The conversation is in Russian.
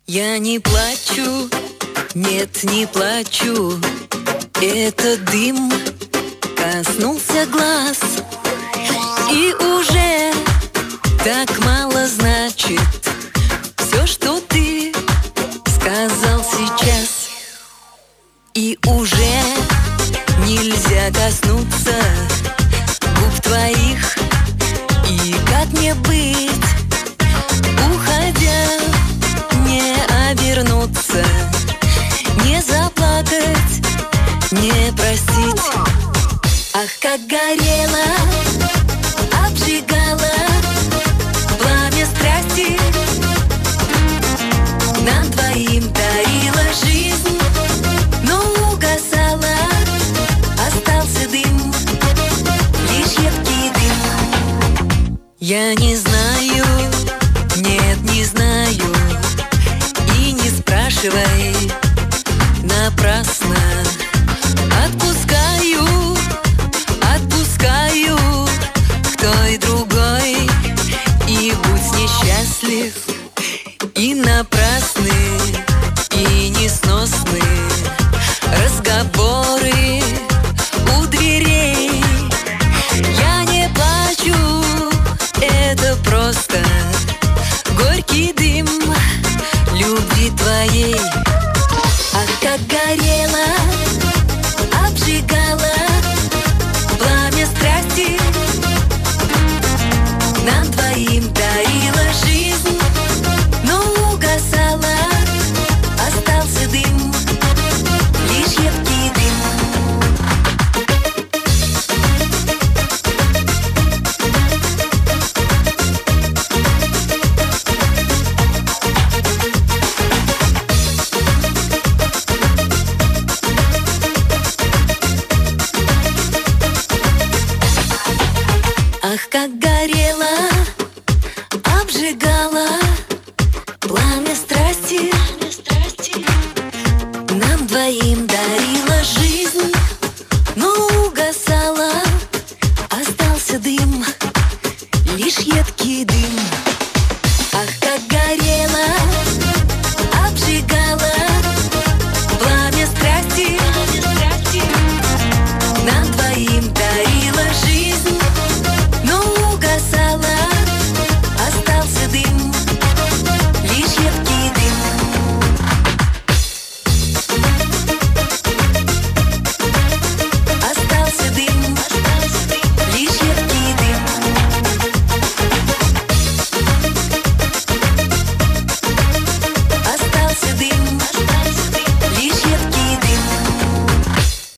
Я не плачу, нет, не плачу. Этот дым коснулся глаз, и уже так мало значит все, что ты сказал сейчас. И уже нельзя коснуться губ твоих. И как мне быть, уходя, не обернуться, не заплакать, не простить? Ах, как горело, обжигало пламя страсти, нам двоим дарила жизнь, но угасала, остался дым, лишь едкий дым. Я не знаю, нет, не знаю, и не спрашивай напрасно. Отпускаю, отпускаю к той другой, и будь несчастлив. И напрасны, и несносны разговоры у дверей. Я не плачу, это просто горький дым любви твоей. Ах, как горело, обжигало пламя страсти, нам двоим дарила жизнь, но угасала, остался дым, лишь едкий дым. Ах, как горело, обжигало